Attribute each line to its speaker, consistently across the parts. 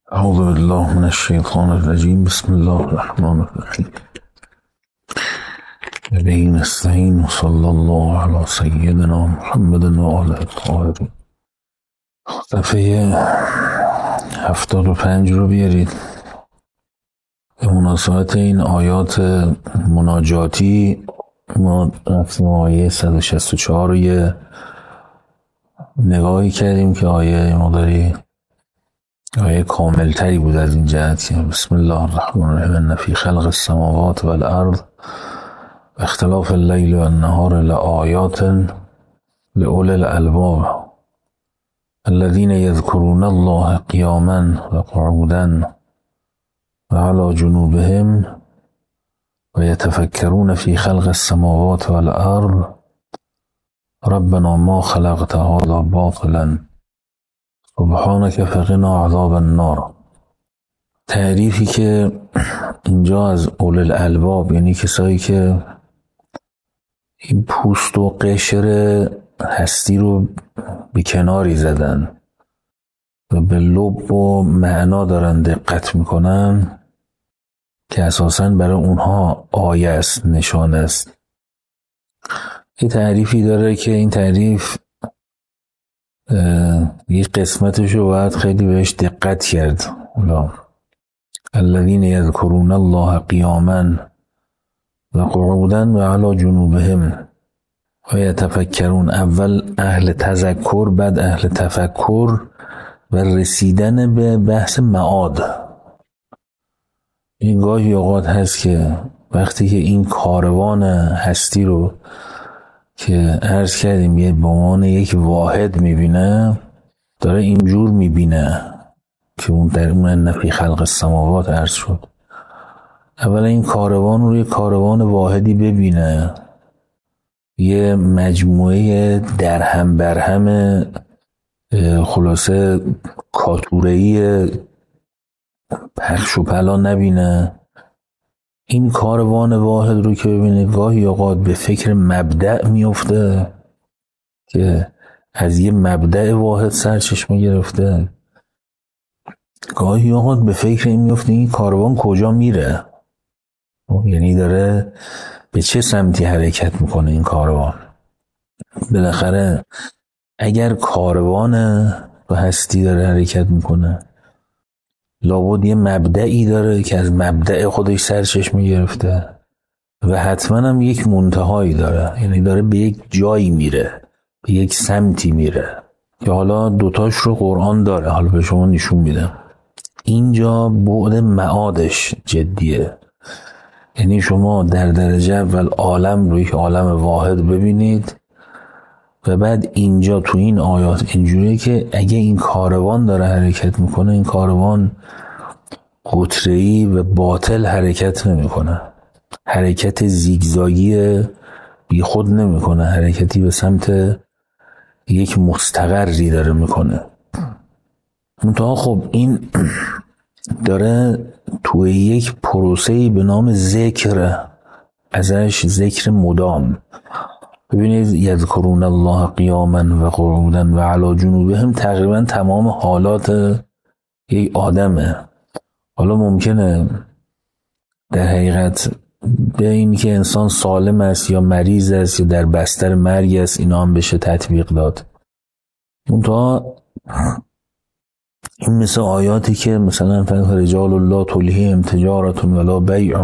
Speaker 1: أعوذ بالله من الشيطان الرجيم. بسم الله الرحمن الرحيم. إليه نستعين وصلى الله على سيدنا محمد وآله الطاهرين. صفحه 75 رو بیارید. به مناسبت این آیات مناجاتی ما رفتیم آیه 164 رو یه نگاهی کردیم که آیه کامل تری بود از این جهت. بسم الله الرحمن الرحیم. ان فی خلق السماوات والارض اختلاف اللیل والنهار لآیات لأولی الألباب الذين يذكرون الله قياما وقعودا وعلى جنوبهم ويتفكرون في خلق السماوات والأرض ربنا ما خلقت هذا باطلا سبحانك فقنا عذاب النار. تعریفی که اینجا از اول الالباب، یعنی کسایی که این پوست و قشر هستی رو به کناری زدن و به لب و معنا دارن دقت میکنن، که اساساً برای اونها آیه است، نشانه است. یه تعریفی داره که این تعریف یه قسمتش رو باید خیلی بهش دقت کرد. الذين يذكرون الله قياما وقعودا وعلى جنوبهم ويتفكرون. اول اهل تذکر، بعد اهل تفکر و رسیدن به بحث معاد. این گاهی اوقات هست که وقتی که این کاروان هستی رو که عرض کردیم یه به عنوان یک واحد میبینه، داره اینجور میبینه که اون در اون نفی خلق السماوات عرض شد. اولا این کاروان رو یه کاروان واحدی ببینه، یه مجموعه درهم برهم خلاصه کاتوره‌ای پخش و پلا نبینه. این کاروان واحد رو که ببینه، گاهی اوقات به فکر مبدأ میفته که از یه مبدأ واحد سرچشمه گرفته، گاهی اوقات به فکر این میفته این کاروان کجا میره، یعنی داره به چه سمتی حرکت میکنه این کاروان. بالاخره اگر کاروان به هستی داره حرکت میکنه، لابد یه مبدئی داره که از مبدأ خودش سرچشمه گرفته و حتما هم یک منتهایی داره، یعنی داره به یک جایی میره، به یک سمتی میره، که حالا دوتاش رو قرآن داره، حالا به شما نشون میدم. اینجا بعد معادش جدیه، یعنی شما در درجه اول عالم رو یک عالم واحد ببینید و بعد اینجا تو این آیات اینجوریه که اگه این کاروان داره حرکت میکنه، این کاروان قطره‌ای و باطل حرکت نمیکنه، حرکت زیگزاگی بی خود نمیکنه، حرکتی به سمت یک مستقری داره میکنه. منتها خب این داره توی یک پروسه‌ای به نام ذکر، ازش ذکر مدام. ببینید یذکرون الله قیاما و قعودا و علی جنوبهم، تقریبا تمام حالات یک آدمه. حالا ممکنه در حقیقت به این که انسان سالم است یا مریض است یا در بستر مرگ است، اینا هم بشه تطبیق داد. منتها این مثل آیاتی که مثلا رجال الله تلهیهم تجارت ولا بیع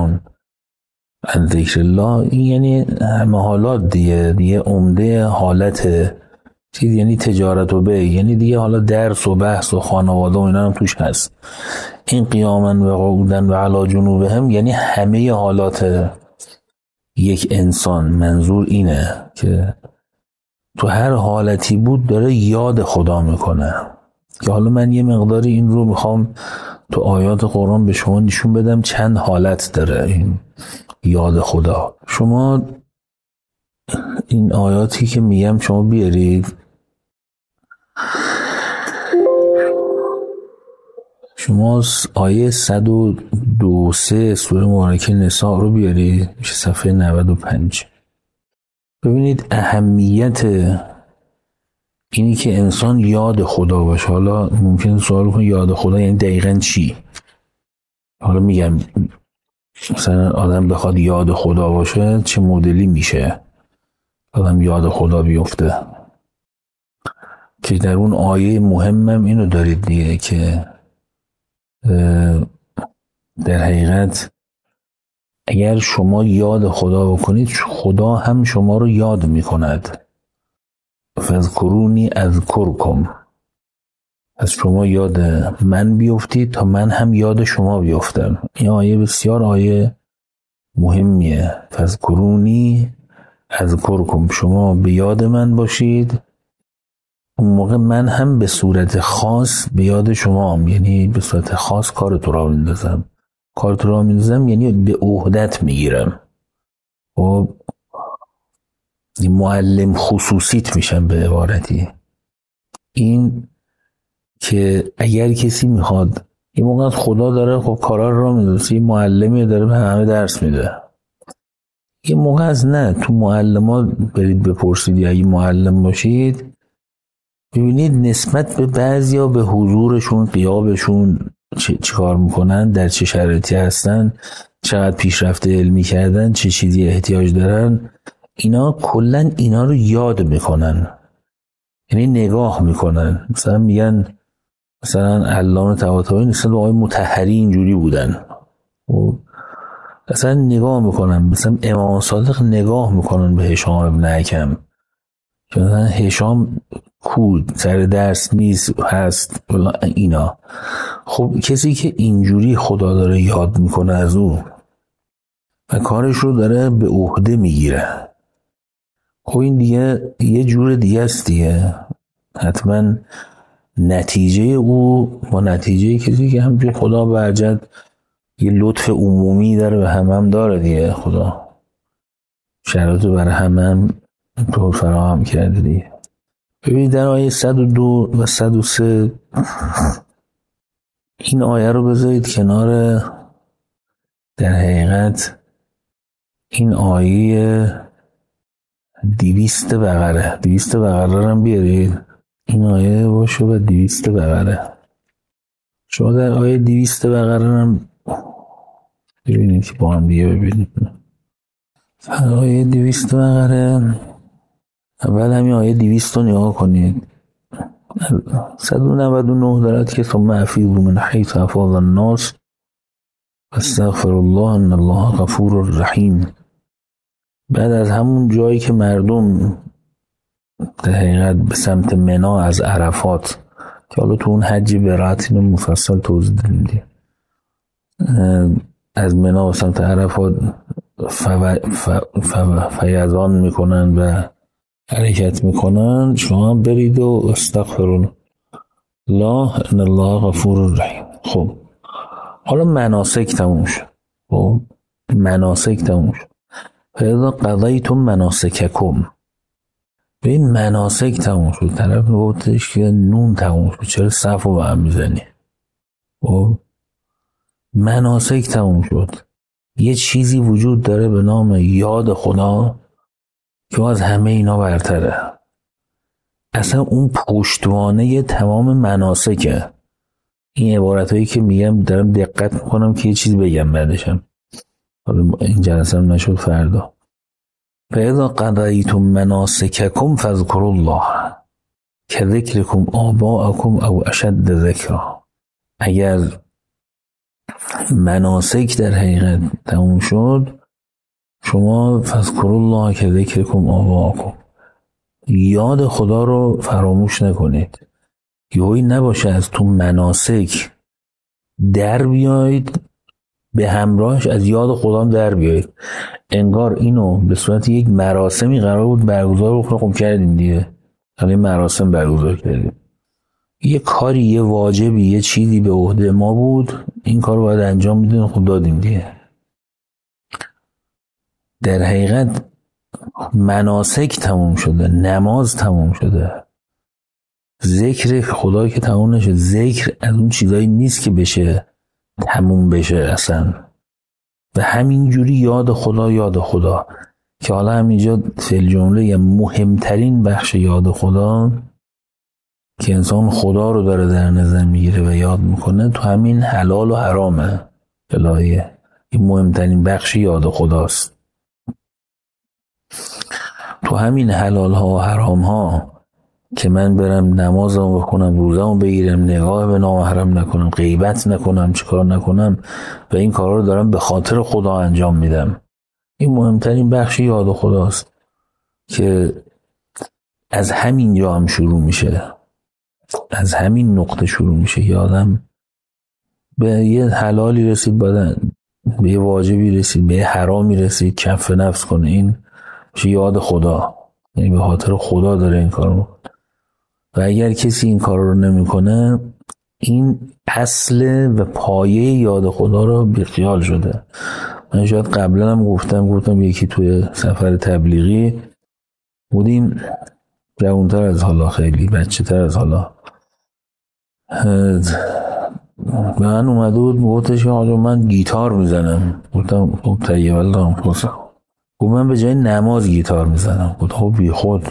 Speaker 1: عن ذکر الله، این یعنی همه حالات دیگه عمده حالت چیز، یعنی تجارت و بیع، یعنی دیگه حالا درس و بحث و خانواده و اینا هم توش هست. این قیاما و قعودا و علی جنوبهم یعنی همه حالات یک انسان. منظور اینه که تو هر حالتی بود داره یاد خدا میکنه، که حالا من یه مقداری این رو میخوام تو آیات قرآن به شما نشون بدم. چند حالت داره این یاد خدا. شما این آیاتی که میگم شما بیارید، شما آیه 102 سوره مبارکه نساء رو بیارید، میشه صفحه 95. ببینید اهمیت اینی که انسان یاد خدا باشه. حالا ممکنه سوال کنه یاد خدا یعنی دقیقاً چی؟ حالا میگم مثلا آدم بخواد یاد خدا باشه چه مدلی میشه آدم یاد خدا بیفته؟ که در اون آیه مهمم اینو دارید دیگه که در حقیقت اگر شما یاد خدا بکنید خدا هم شما رو یاد میکند. فاذکرونی اذکرکم، از شما یاد من بیفتید تا من هم یاد شما بیفتم. این آیه بسیار آیه مهمیه. فاذکرونی اذکرکم، شما به یاد من باشید اون موقع من هم به صورت خاص به یاد شما هم. یعنی به صورت خاص کارت را میندازم. کارت را میندازم یعنی به عهدت میگیرم و معلم خصوصیت میشم به عبارتی. این که اگر کسی میخواد این موقع خدا داره خب کارا را میندازه، یه معلمی داره به همه درس میده. یه موقع از نه تو معلمات برید بپرسید، اگه معلم باشید ببینید نسبت به بعضیا به حضورشون، غیابشون چه کار میکنن، در چه شرایطی هستن، چقدر پیشرفت علمی کردن، چه چیزی احتیاج دارن، اینا کلا اینا رو یاد میکنن. یعنی نگاه میکنن. مثلا میگن مثلا علامه طباطبایی نسبت به آقای مطهری اینجوری بودن و مثلا نگاه میکنن. مثلا امام صادق نگاه میکنن به هشام ابن حکم که مثلا هشام کود سر درس نیست هست اینا. خب کسی که اینجوری خدا داره یاد میکنه از او و کارش رو داره به عهده میگیره، خب این دیگه یه جور دیگه است دیگه. حتما نتیجه او با نتیجه کسی که همجور خدا برجد یه لطف عمومی داره به هم داره دیگه. خدا شرایط برای هم طور فراهم کرده دیگه. ببینید در آیه 102 و 103 این آیه رو بذارید کنار در حقیقت این آیه 200 بقره. 200 بقره رو هم بیارید، این آیه باشه و 200 بقره. شما در آیه 200 بقره هم ببینید که با هم دیگه ببینید. آیه 200 بقره اول همین آیه 200 رو نگاه کنید. 199 دارد که ثم افیضوا من حیث افاض الناس واستغفر الله ان الله غفور رحیم. بعد از همون جایی که مردم در حقیقت به سمت منا از عرفات، که حالا تو اون حج برات اینو مفصل توضیح دادیم، از منا به سمت عرفات فیضان میکنن و حرکت میکنن، شما برید و استغفر الله ان الله غفور رحیم. خب حالا مناسک تموم شد. خب مناسک تموم شد. فاذا قضیتم مناسککم، به این مناسک تموم شد. طرف میگفتش که نون تموم شد، چرا صف رو به هم میزنی؟ خب مناسک تموم شد. یه چیزی وجود داره به نام یاد خدا که از همه اینا برتره. اصلا اون پشتوانه تمام مناسکه. این عبارتایی که میگم دارم دقت میکنم که یه چیز بگم بعدشم، حالا این جلسه هم نشد فردا. فاذا قضیتم مناسککم فاذکروا الله کذکرکم آباءکم او اشد ذکرا. اگر مناسک در حقیقت تموم شد، شما فاذکروا الله کذکرکم آباءکم، یاد خدا رو فراموش نکنید. یهویی نباشه از تو مناسک در بیایید به همراهش از یاد خدا در بیایید. انگار اینو به صورت یک مراسمی قرار بود برگزار بکنه. خب کردیم دیگه، حالا مراسم برگزار کردیم. یه کاری، یه واجبی، یه چیزی به عهده ما بود، این کار رو باید انجام میدیم، خب دادیم دیگه. در حقیقت مناسک تموم شده، نماز تموم شده، ذکر خدا که تموم نشد. ذکر از اون چیزایی نیست که بشه تموم بشه اصلا. و همینجوری یاد خدا که حالا همینجا فی الجمله یا مهمترین بخش یاد خدا که انسان خدا رو داره در نظر میگیره و یاد میکنه، تو همین حلال و حرامه الهیه. این مهمترین بخشی یاد خداست. تو همین حلال ها و حرام ها که من برم نمازمو بخونم، روزمو بگیرم، نگاه به نامحرم نکنم، غیبت نکنم، چیکار نکنم و این کارا رو دارم به خاطر خدا انجام میدم، این مهمترین بخشی یاد خداست که از همین جا هم شروع میشه، از همین نقطه شروع میشه که آدم به یه حلالی رسید، بعد به یه واجبی رسید، به یه حرامی رسید، کف نفس کنه، این میشه یاد خدا، یعنی به خاطر خدا داره این کارو میکنه. و اگر کسی این کار رو نمیکنه، این اصل و پایه یاد خدا رو بیخیال شده. من شاید قبلا هم گفتم یکی توی سفر تبلیغی بودیم، جوانتر از حالا، خیلی بچه تر از حالا، من اومده بود گفتش آقا من گیتار میزنم. گفتم خب طیب الله خب من به جای نماز گیتار میزنم. گفت خب بی خود.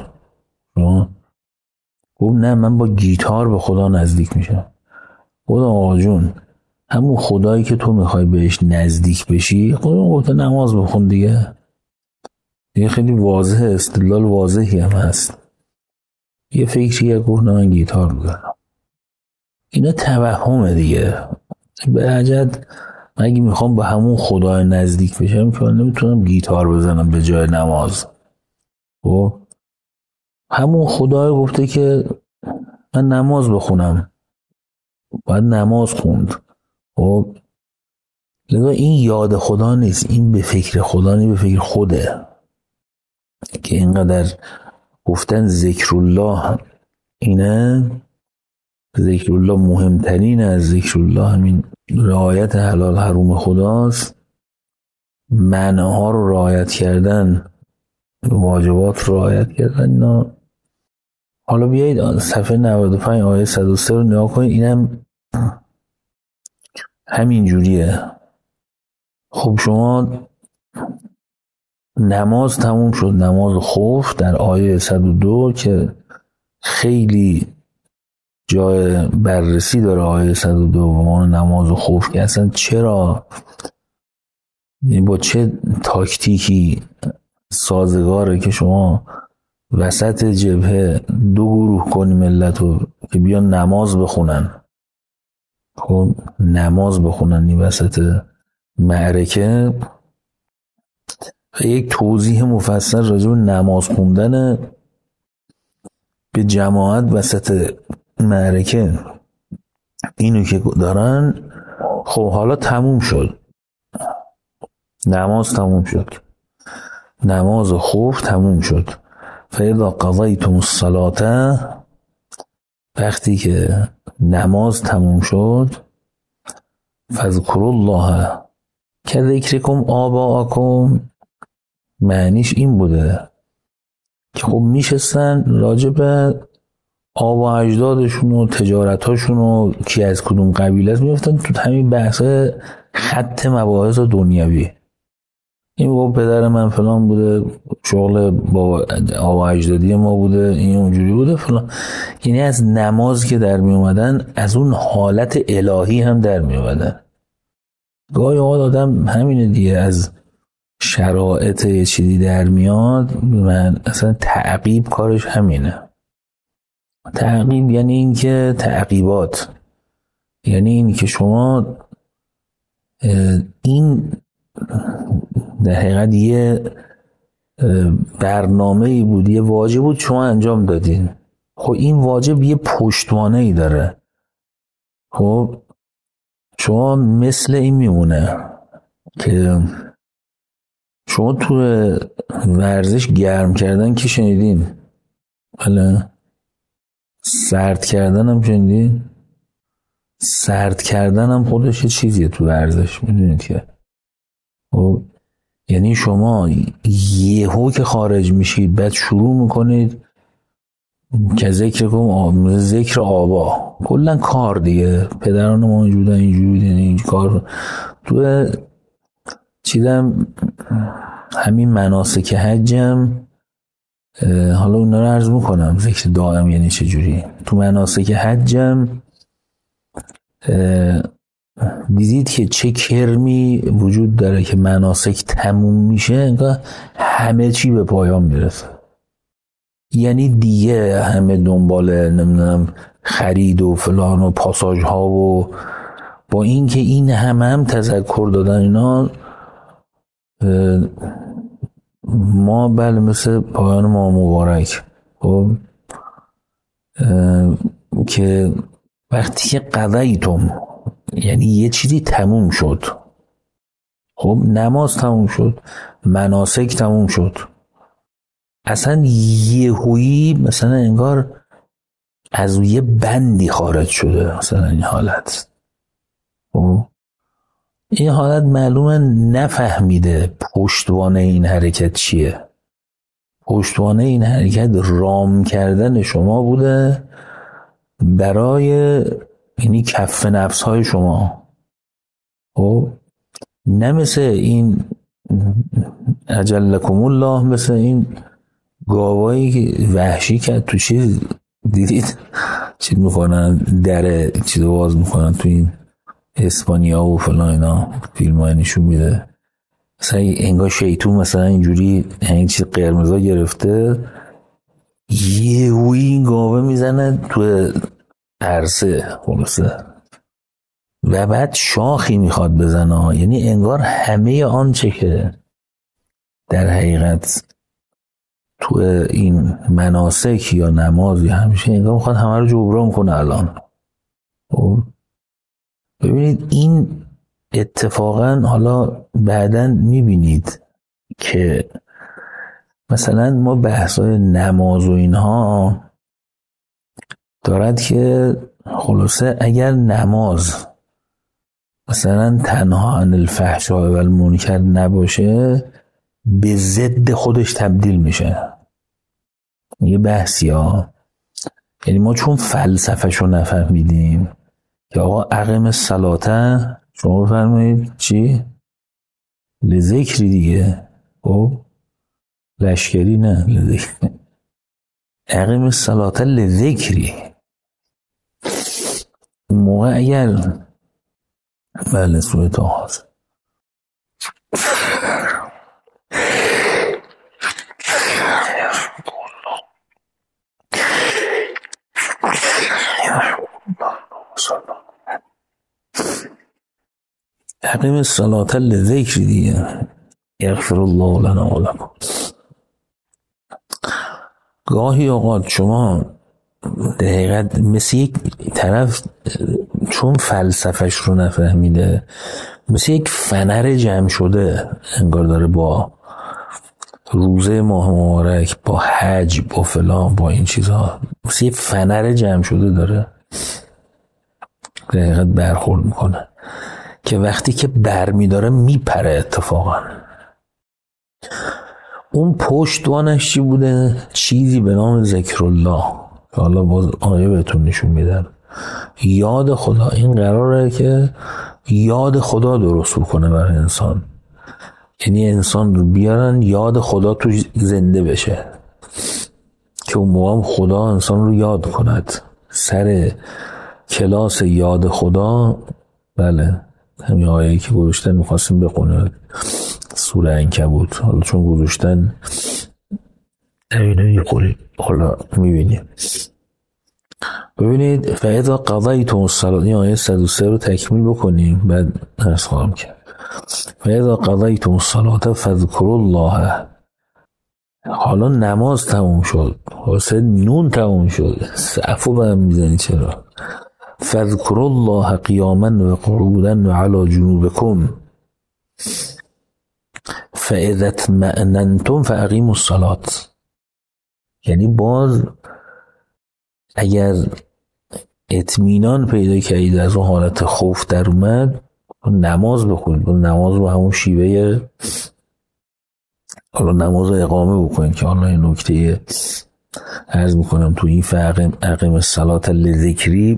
Speaker 1: گفت نه من با گیتار به خدا نزدیک میشم. گفت آقا جون همون خدایی که تو میخوای بهش نزدیک بشی، گفت نماز بخون دیگه. خیلی واضحه، استدلال واضحی هم هست. یه فکری گفت من گیتار میزنم. اینا توهمه دیگه. به عجد اگه میخوام با همون خدای نزدیک بشم که من نمیتونم گیتار بزنم به جای نماز. خب همون خدای گفته که من نماز بخونم، باید نماز خوند. خب لذا این یاد خدا نیست، این به فکر خدا نیست، به فکر خوده. که اینقدر گفتن ذکر الله، اینه ذکر الله مهمترین از ذکر الله همین رعایت حلال حروم خداست، منعها رو رعایت کردن، واجبات رو رعایت کردن. اینا حالا بیایید صفحه 95 آیه 103 رو نگاه کنید، اینم همین جوریه. خب شما نماز تموم شد، نماز خوف در آیه 102 که خیلی جای بررسی داره، آیه 102 و نماز خوف که اصلا چرا، با چه تاکتیکی سازگاره که شما وسط جبهه دو گروه کنی ملت رو که بیان نماز بخونن. خب نماز بخونن این وسط معرکه. و یک توضیح مفصل راجع به نماز خوندن به جماعت وسط معرکه اینو که دارن. خب حالا تموم شد، نماز تموم شد، نماز خوف تموم شد. فاذا قضیتم الصلاة، وقتی که نماز تموم شد، فاذکروا الله کذکرکم آباءکم، معنیش این بوده که خب میشستن راجع به آبا اجدادشون و تجارتاشون و کی از کدوم قبیله است میفتن تو همین بحث خط مباحث دنیوی. این گفت پدر من فلان بوده، شغل با آبا اجدادی ما بوده، این اونجوری بوده فلان. یعنی از نماز که در می اومدن از اون حالت الهی هم در می اومدن. گاهی اوقات آدم همینه دیگه، از شرایط یه چیزی در میاد. من اصلا تعقیب کارش همینه. تعقیب یعنی این که تعقیبات، یعنی این که شما این در حقیقت یه برنامه‌ای بود، یه واجب بود شما انجام دادین. خب این واجب یه پشتوانه‌ای داره. خب شما مثل این میمونه که شما تو ورزش گرم کردن که شنیدین، بله سرد کردن هم شنیدین. سرد کردن هم خودش یه چیزیه تو ورزش، میدونید که خب یعنی شما یهو که خارج میشید بعد شروع میکنید که ذکر آبا، کلا کار دیگه، پدران ما اینجوری بودن اینجوری بودن این کار تو چیدم. همین مناسک حجم حالا اونا رو عرض میکنم. ذکر دائم یعنی چجوری؟ تو مناسک حجم دیدید که چه کرمی وجود داره که مناسک تموم میشه انگار همه چی به پایان میرسه. یعنی دیگه همه دنبال نمیدونم خرید و فلان و پاساژ ها و با این که این هم تذکر دادن اینا، ما بله مثل پایان ما مبارک خب که وقتی که قضیتم یعنی یه چیزی تموم شد، خب نماز تموم شد، مناسک تموم شد، اصلا یهویی مثلا انگار از یه بندی خارج شده مثلا این حالت. این حالت معلومه نفهمیده پشتوانه این حرکت چیه. پشتوانه این حرکت رام کردن شما بوده برای یعنی کف نفس های شما. خب نه مثل این اجلکم الله، مثل این گاوایی که وحشی که تو چیز دیدید چیز میکنن در چیز باز میکنن تو این اسپانیا و فلان اینا فیلم های نشون میده، مثلا انگار شیطون مثلا اینجوری این چیز قرمزا گرفته یهویی این گاوه میزنه تو عرصه خلاصه و بعد شاخی میخواد بزنه. یعنی انگار همه آنچه که در حقیقت تو این مناسک یا نماز یا همیشه انگار میخواد همه رو جبران کنه الان. ببینید این اتفاقا حالا بعداً میبینید که مثلا ما بحثای نماز و اینها دارد که خلاصه اگر نماز مثلا تنها عن الفحشاء و المنکر نباشه به ضد خودش تبدیل میشه. یه بحثی ها، یعنی ما چون فلسفه‌شو نفهمیدیم که آقا اقیم الصلاة شما فرمایید چی؟ لذکری دیگه، خب لشکری نه لذکری، اقیم الصلاة لذکری. اون موقع اگر بله سوره طه اقیم الصلاة لذکری دیگه، یغفر الله لنا و لکم. گاهی اوقات شما در حقیقت مثل یک طرف چون فلسفهش رو نفهمیده مثل یک فنر جمع شده انگار داره با روزه ماه مبارک با حج با فلان با این چیزها مثل یک فنر جمع شده داره در حقیقت برخورد میکنه که وقتی که برمی داره میپره. اتفاقا اون پشتوانش چی بوده؟ چیزی به نام ذکر الله که حالا باز آیه بهتون نشون میدم. یاد خدا. این قراره که یاد خدا درست کنه برای انسان، یعنی انسان رو بیارن یاد خدا تو زنده بشه که اون موقع خدا انسان رو یاد کند. سر کلاس یاد خدا بله همین آیه‌ای که گذاشتن می‌خواستیم بخونیم سوره عنکبوت، حالا چون گذاشتن اینو می‌خونیم حالا می‌بینیم. ببینید فاذا قضیتم الصلاة، این آیه 103 رو تکمیل بکنیم بعد درس خواهم کرد. فاذا قضیتم الصلاة فاذکروا الله. حالا نماز تموم شد، واسه نون تموم شد، صفو به هم میزنی چرا؟ فاذکروا الله قیاما و قعودا و علی جنوبکم فاذا اطمأننتم فاقیموا الصلاة. یعنی باز اگر اطمینان پیدا کردید از اون حالت خوف در اومد نماز بخونید. نماز رو همون شیوه حالا نماز رو اقامه بکنید که حالا این نکته عرض میکنم تو این فاقیم الصلاة لذکری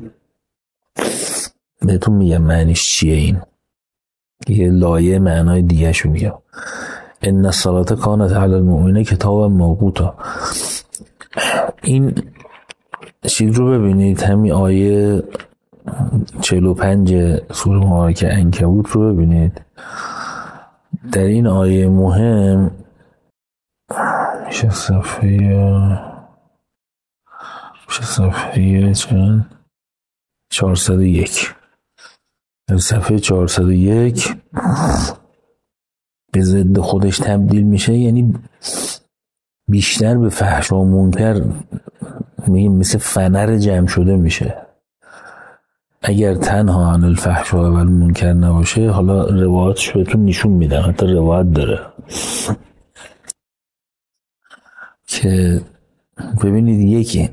Speaker 1: بهتون میگم معنیش چیه. این یه لایه معنای دیگه شو میگم. ان الصلاة کانت علی المؤمنین کتابا موقوتا. این چیز رو ببینید، همین آیه 45 سوره مبارکه عنکبوت رو ببینید. در این آیه مهم میشه صفحه چند؟ 401. در صفحه 401 به ضد خودش تبدیل میشه، یعنی بیشتر به فحشا و منکر مثل فنر جمع شده میشه. اگر تنها عن الفحشاء و المنکر نباشه، حالا روایاتش بهتون نشون میدم، حتی روایت داره که ببینید یکی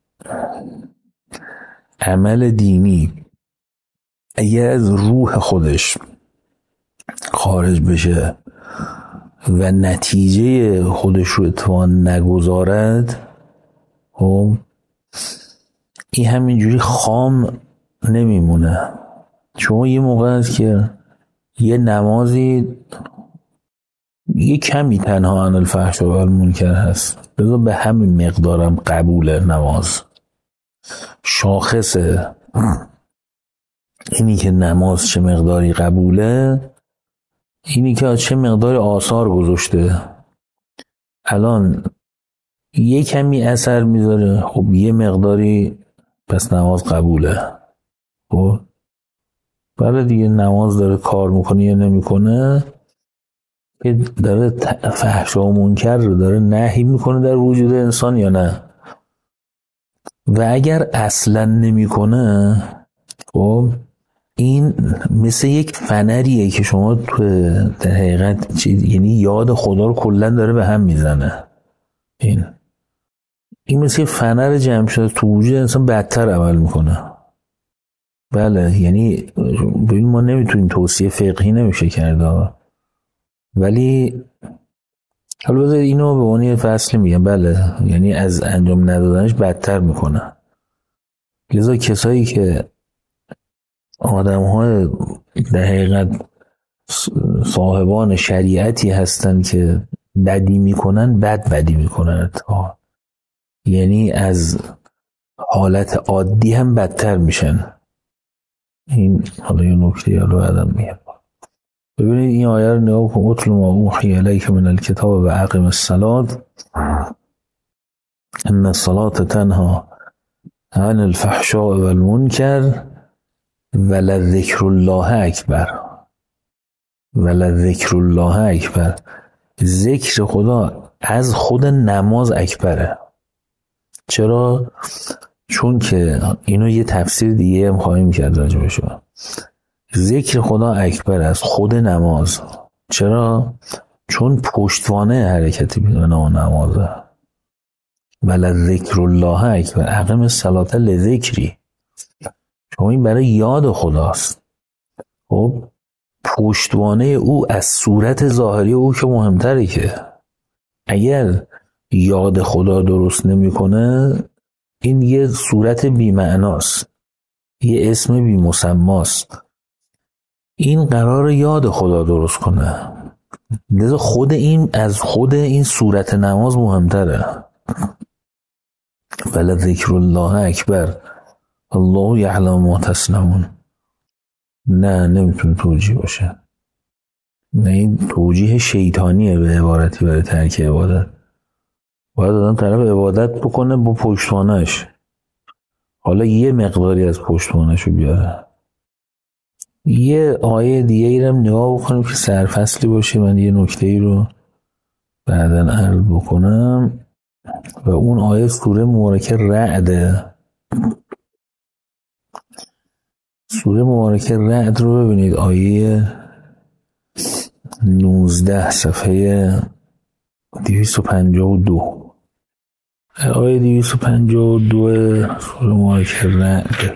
Speaker 1: عمل دینی اگر از روح خودش خارج بشه و نتیجه خودش رو اتوان نگذارد، این همینجوری خام نمیمونه. شما یه موقع هست که یه نمازی یه کمی تنها عن الفحشاء و المنکر هست، بذار به همین مقدارم قبول نماز. شاخص اینی که نماز چه مقداری قبوله اینی که چه مقداری آثار گذاشته. الان یه کمی اثر میذاره، خب یه مقداری پس نماز قبوله. خب بله دیگه، نماز داره کار میکنه یا نمیکنه، که داره فحشا و منکر رو داره نهی میکنه در وجود انسان یا نه. و اگر اصلا نمیکنه، خب این مثل یک فنریه که شما تو در حقیقت یعنی یاد خدا رو کلا داره به هم میزنه. این مثل فنر جمع شده تو وجود انسان بدتر عمل میکنه. بله، یعنی ببین ما نمیتونیم توصیه فقهی نمیشه کرده، ولی حالا بذارید اینو به عنوان فصل میگم. بله، یعنی از انجام ندادنش بدتر میکنه. لذا کسایی که آدم‌های در حقیقت صاحبان شریعتی هستن که بدی میکنن، بدی میکنن، یعنی از حالت عادی هم بدتر میشن. این حالا یه نکته رو بعدم میگم. ببینید این آیه رو نگاه کن: اتل ما اوحی الیک من الکتاب و اقم الصلاة ان الصلاة تنها عن الفحشاء و المنکر ولذکر الله اکبر. ولذکر الله اکبر، ذکر خدا از خود نماز اکبره. چرا؟ چون که اینو یه تفسیر دیگه هم خواهیم کرد راجع بهش. ذکر خدا اکبر از خود نماز. چرا؟ چون پشتوانه حرکتی به نمازه. ولذکر الله اکبر، اقم الصلاة لذکری. شما این برای یاد خداست. خب پشتوانه او از صورت ظاهری او که مهمتره، که اگر یاد خدا درست نمیکنه این یه صورت بی معناست، یه اسم بی مسماست. این قرار یاد خدا درست کنه. لذا خود این از خود این صورت نماز مهمتره. ولذکر الله اکبر الله یعلم ما تصنعون. نه، نمیتونه توجیه باشه. نه، این توجیه شیطانیه به عبارتی برای ترک عبادت. باید آدم طرف عبادت بکنه با پشتوانش، حالا یه مقداری از پشتوانش رو بیاره. یه آیه دیگه ای رو نگاه بکنیم که سرفصلی باشه. من یه نکته ای رو بعداً عرض بکنم و اون آیه سوره مبارکه رعده. سوره مبارکه رعد رو ببینید، آیه 19 صفحه 252. آیه 252 سوره مبارکه رعد.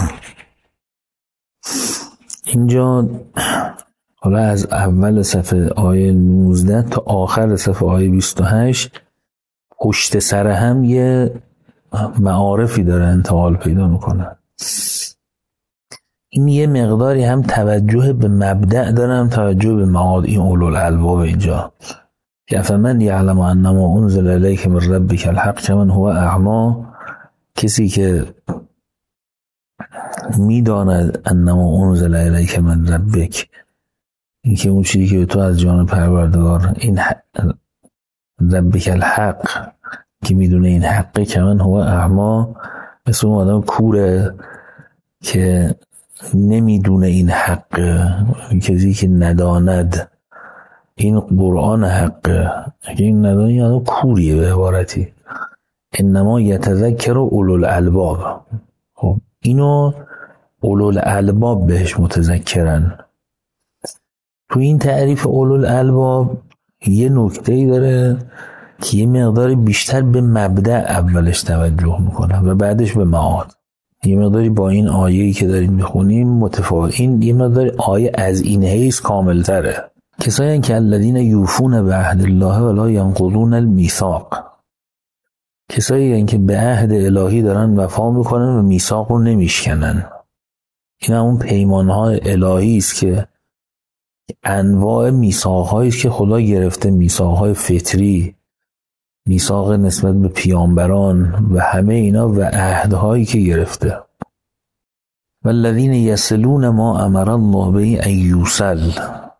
Speaker 1: اینجا حالا از اول صفحه آیه 19 تا آخر صفحه آیه 28 پشت سر هم یه معارفی داره انتقال پیدا میکنه. این یه مقداری هم توجه به مبدأ داره هم توجه به معاد. این اولوالالباب اینجا که افمن یعلم انما انزل الیک من ربک الحق کمن هو اعمی، کسی که میداند انما انزل الیک من ربک، این که اون چیزی که تو از جان پروردگار این ربک الحق که میدونه این حقه، کمن هو اعمی، مثل اون آدم کوره که نمیدونه این حقه، کسی که نداند این قرآن حقه، اگه این ندانه این آدم کوریه به عبارتی. انما یتذکر اولوالالباب. خب اینو اولوالالباب بهش متذکرن. تو این تعریف اولوالالباب یه نکته‌ای داره که یه مقدار بیشتر به مبدأ اولش توجه میکنه و بعدش به معاد. یه مقداری با این آیه‌ای که داریم میخونیم متفاوت. این یه مقداری آیه از این حیث کامل تره. کسایی که الذین یوفون بعهد الله ولا ینقضون المیثاق، کسایی که به عهد الهی دارن وفا میکنن و میثاق رو نمیشکنن. این همون پیمانهای الهی است که انواع میثاق‌هایی است که خدا گرفته، میثاق‌های فطری، میثاق نسبت به پیامبران و همه اینا و عهدهایی که گرفته. والذین یصلون ما امر الله به ان یوصل،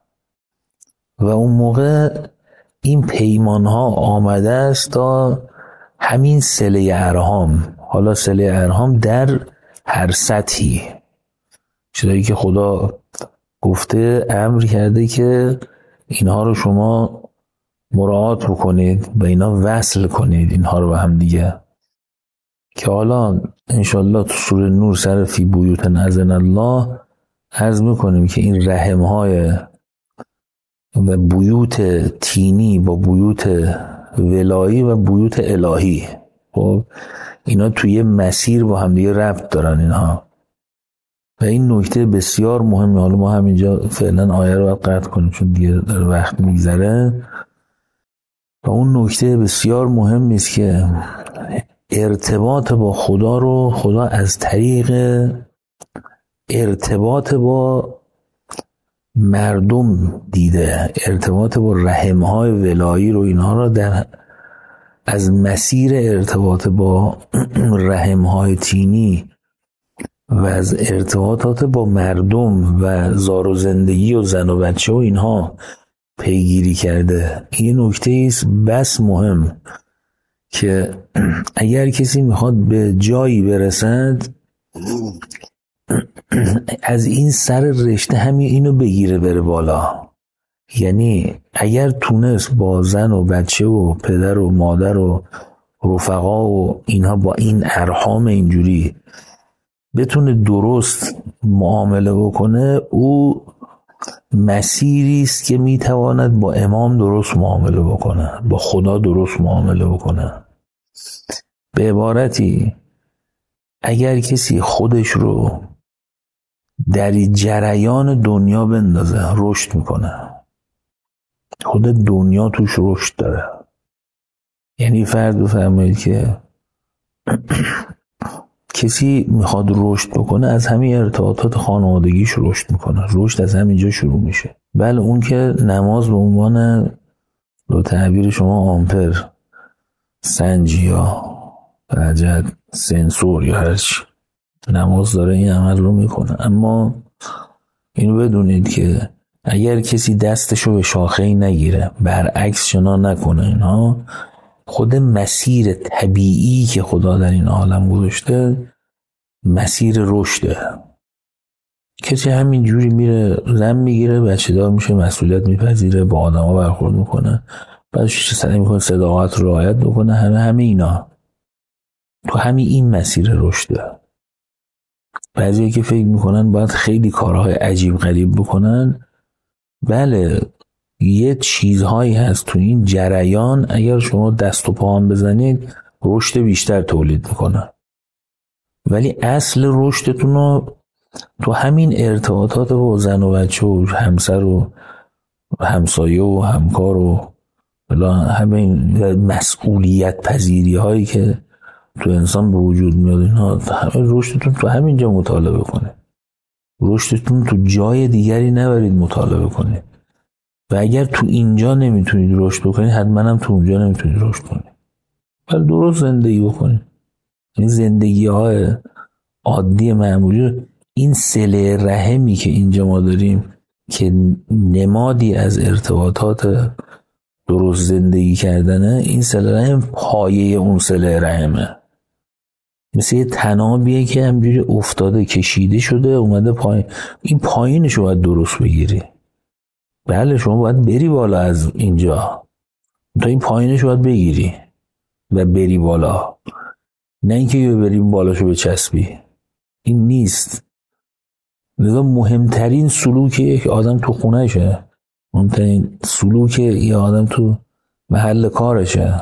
Speaker 1: و اون موقع این پیمانها آمده است تا همین صله ارحام. حالا صله ارحام در هر سطحی، چیزایی که خدا گفته امر کرده که اینها رو شما مراعات بکنید، به اینا وصل کنید اینها رو به هم دیگه، که حالا انشالله تو سوره نور سر فی بیوت اذن الله عرض میکنیم که این رحمهای و بیوت تینی با بیوت ولایی و بیوت الهی، خب اینا توی مسیر با هم دیگه ربط دارن اینها. و این نکته بسیار مهمه. حالا ما همینجا فعلا آیه رو قطع کنیم چون دیگه داره وقت میگذره. و اون نکته بسیار مهمی است که ارتباط با خدا رو خدا از طریق ارتباط با مردم دیده، ارتباط با رحمهای ولایی رو، اینها رو در از مسیر ارتباط با رحمهای تینی و از ارتباطات با مردم و زار و زندگی و زن و بچه و اینها پیگیری کرده. این نکته است بس مهم که اگر کسی میخواد به جایی برسد از این سر رشته همین اینو بگیره بره بالا. یعنی اگر تونست با زن و بچه و پدر و مادر و رفقا و اینها با این ارحام اینجوری بتونه درست معامله بکنه، او مسیری است که میتواند با امام درست معامله بکنه، با خدا درست معامله بکنه. به عبارتی اگر کسی خودش رو در جریان دنیا بندازه رشد میکنه، خود دنیا توش رشد داره. یعنی فرض بفرمایید که کسی میخواد رشد بکنه، از همین ارتباطات خانوادگیش رشد میکنه، رشد از همینجا شروع میشه. بله اون که نماز به عنوان به تعبیر شما آمپر، سنج یا رجد، سنسور یا هرچی، نماز داره این عمل رو میکنه. اما اینو بدونید که اگر کسی دستشو به شاخه‌ای نگیره، برعکس شنا نکنه، اینها خود مسیر طبیعی که خدا در این عالم گذاشته مسیر رشده. کسی همین جوری میره زن میگیره، بچه دار میشه، مسئولیت میپذیره، با آدما برخورد میکنه، بعدش سعی میکنه صداقت رو رعایت بکنه، همه اینا تو همین این مسیر رشده. بعضی که فکر میکنن باید خیلی کارهای عجیب غریب بکنن، بله یه چیزهایی هست تو این جریان اگر شما دست و پا هم بزنید رشد بیشتر تولید میکنه، ولی اصل رشدتون رو تو همین ارتباطات با زن و بچه و همسر و همسایه و همکار و همین مسئولیت پذیری هایی که تو انسان به وجود میاد، اینها همه رشدتون تو همینجا مطالبه کنه. رشدتون تو جای دیگری نبرید مطالبه کنید و اگر تو اینجا نمیتونید رشد بکنید حتما هم تو اونجا نمیتونید رشد کنید. ولی درست زندگی بکنید. این زندگی های عادی معمولی، این صله رحمی که اینجا ما داریم که نمادی از ارتباطات درست زندگی کردنه، این صله رحم پایه اون صله رحمه. مثل یه تنابیه که همجوری افتاده کشیده شده اومده پایین، این پایینشو باید درست بگیری. بله شما باید بری بالا از اینجا تا این پایینشو باید بگیری و بری بالا، نه اینکه یه بریم بالاشو بچسبی. این نیست. لذا مهمترین سلوک یک آدم تو خونهشه، مهمترین سلوک یک آدم تو محل کارشه،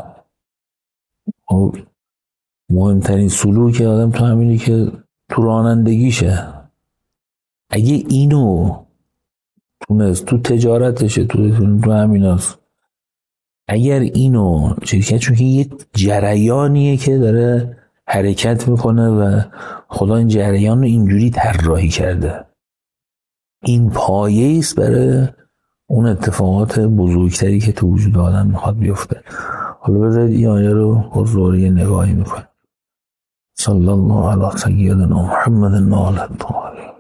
Speaker 1: مهمترین سلوک آدم تو همینی که تو رانندگیشه. اگه اینو تونست تو تجارتشه، تو همیناست، اگر اینو شرکت، چون که یه جریانیه که داره حرکت میکنه و خدا این جریان رو اینجوری طراحی کرده، این پایه است برای اون اتفاقات بزرگتری که تو وجود آدم میخواد بیفته. حالا بذارید این آیه رو حضوری نگاهی میکنه. صلی الله علی سیدنا محمد و آله الطاهرین.